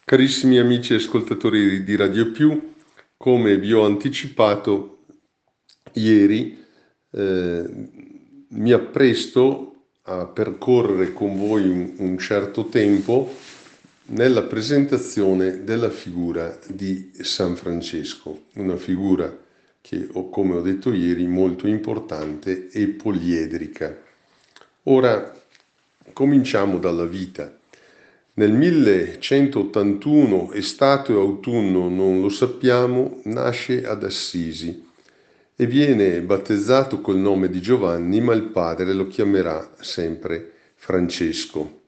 Carissimi amici e ascoltatori di Radio Più, come vi ho anticipato ieri, mi appresto a percorrere con voi un certo tempo nella presentazione della figura di San Francesco, una figura che, come ho detto ieri, molto importante e poliedrica. Ora, cominciamo dalla vita. Nel 1181, estate o autunno, non lo sappiamo, nasce ad Assisi e viene battezzato col nome di Giovanni, ma il padre lo chiamerà sempre Francesco.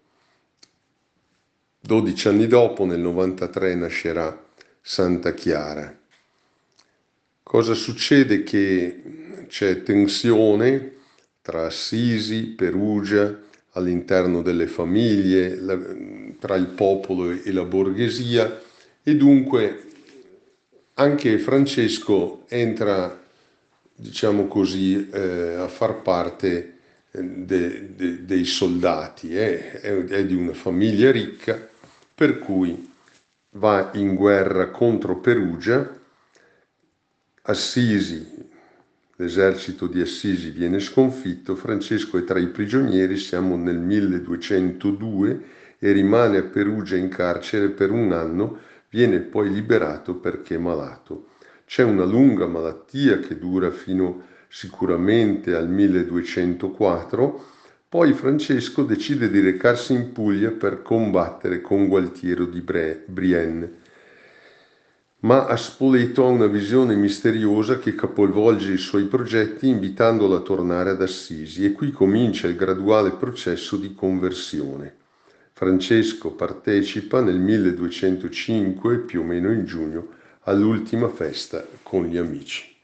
12 anni dopo, nel 93, nascerà Santa Chiara. Cosa succede? Che c'è tensione tra Assisi, Perugia, all'interno delle famiglie, tra il popolo e la borghesia, e dunque anche Francesco entra, diciamo così, a far parte dei soldati, è di una famiglia ricca, per cui va in guerra contro Perugia. Assisi, l'esercito di Assisi viene sconfitto, Francesco è tra i prigionieri, siamo nel 1202 e rimane a Perugia in carcere per un anno, viene poi liberato perché malato. C'è una lunga malattia che dura fino sicuramente al 1204, poi Francesco decide di recarsi in Puglia per combattere con Gualtiero di Brienne. Ma a Spoleto ha una visione misteriosa che capovolge i suoi progetti invitandolo a tornare ad Assisi e qui comincia il graduale processo di conversione. Francesco partecipa nel 1205, più o meno in giugno, all'ultima festa con gli amici.